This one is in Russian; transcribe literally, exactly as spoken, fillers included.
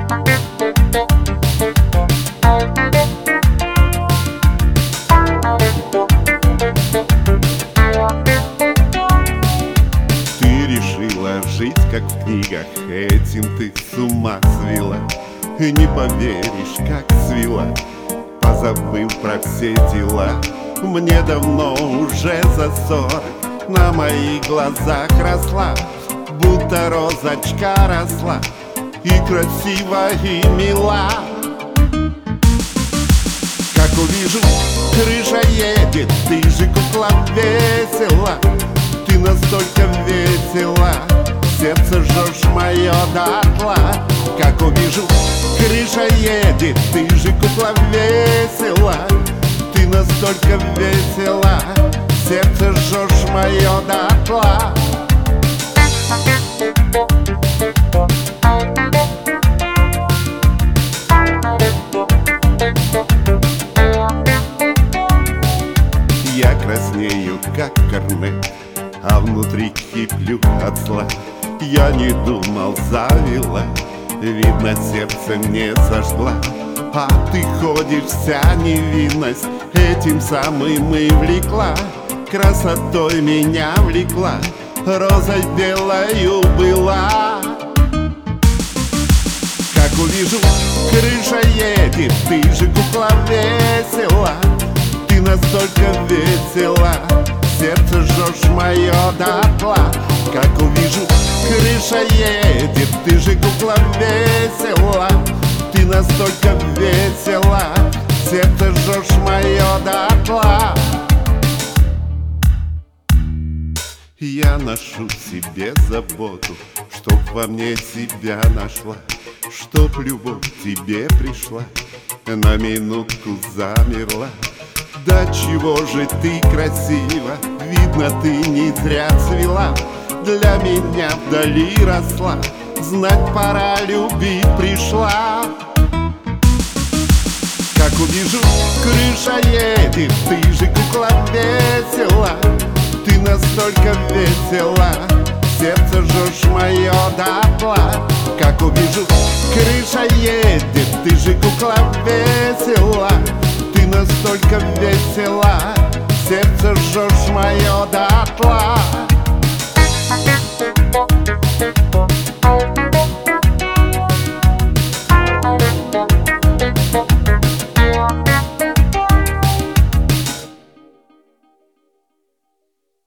Ты решила жить, как в книгах, этим ты с ума свела. И не поверишь, как свела, позабыв про все дела. Мне давно уже за сорок, на моих глазах росла, будто розочка росла, и красива, и мила. Как увижу, крыша едет, ты же кукла весела, ты настолько весела, сердце жжешь мое дотла. Как увижу, крыша едет, ты же кукла весела, ты настолько весела, сердце жжешь мое дотла. Я краснею, как корнет, а внутри киплю от зла. Я не думал, завела, видно, сердце не зажгла. А ты ходишь, вся невинность этим самым и влекла. Красотой меня влекла, розой белою была. Как увижу, крыша едет, ты же кукла весела, ты настолько весела, сердце жжешь мое дотла. Как увижу, крыша едет, ты же кукла весела, ты настолько весела, сердце жжешь мое дотла. Я ношу себе заботу, чтоб во мне тебя нашла, чтоб любовь тебе пришла, на минутку замерла. Да чего же ты красива, видно, ты не зря цвела, для меня вдали росла, знать пора, любить пришла. Как увижу, крыша едет, ты же кукла весела, ты настолько весела, сердце жжешь мое дотла. Как увижу, крыша едет, ты же кукла весела, ты настолько весела, сердце жжешь мое дотла.